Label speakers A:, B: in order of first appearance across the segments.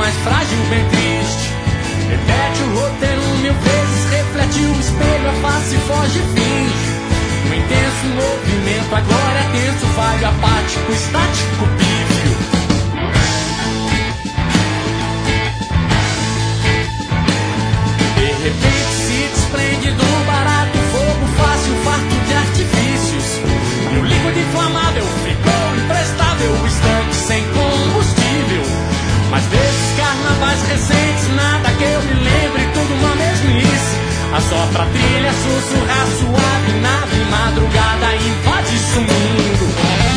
A: mais frágil, bem triste. Repete o roteiro 1000 vezes, reflete o espelho, a face foge e finge. Um intenso movimento, agora é tenso, falho apático, estático, pífio. De repente se desprende do barato fogo fácil, farto de artifícios. E o líquido inflamável ficou imprestável, o estanque sem combustível. Mas desses carnavais recentes, nada que eu me lembre, tudo uma mesmice. Assopra a trilha, sussurra suave, nave, madrugada invade sumindo.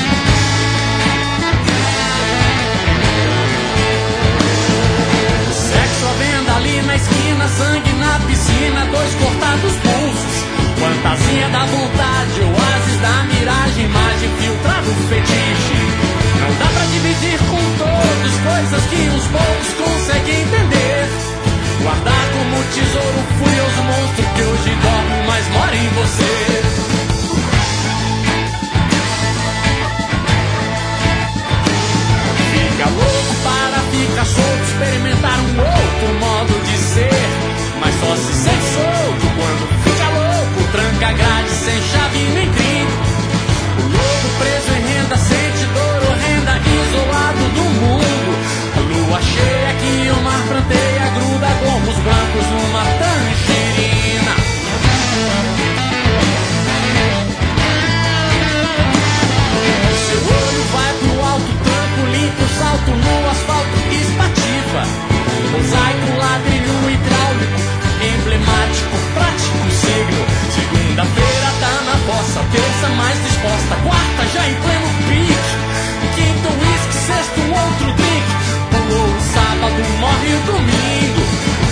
A: Sexo à venda ali na esquina, sangue na piscina, 2 cortados pulsos. Fantasia da vontade, oásis da miragem, imagem filtrada, fetiche. Não dá pra dividir com todos, coisas que uns poucos conseguem entender. Guardar como tesouro o furioso monstro que hoje dorme, mas mora em você. Fica louco para ficar solto, experimentar um outro modo de ser. Mas só se sente solto quando fica louco, tranca a grade sem chave nem trinco. O louco preso em renda sente dor horrenda, isolado do mundo. A lua cheia que o mar pranteia, gruda como os blancos numa tangerina. Seu olho vai pro alto, tranco limpo, salto no asfalto, espatifa. Mosaico, ladrilho hidráulico, emblemático, prático signo. Segunda-feira tá na fossa, terça mais disposta, quarta já em pleno pique. Quinto whisky, sexto outro drink, pulou o sábado, morre o domingo.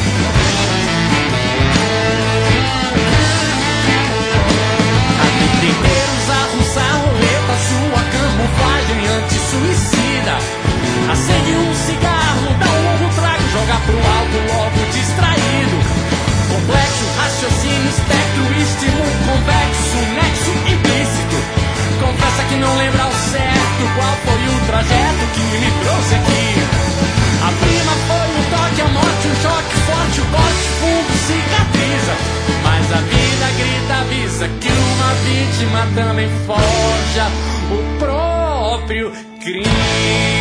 A: A vida inteira usa russa roleta, sua camuflagem anti-suicida. Acende um cigarro, dá um longo trago, joga pro alto logo distraído. Complexo, raciocínio, espectro, estímulo convexo, nexo implícito. Confessa que não lembra ao certo qual foi o trajeto que me trouxe aqui. A prima foi um toque, a morte, um choque forte, o corte fundo cicatriza. Mas a vida grita, avisa que uma vítima também forja o próprio crime.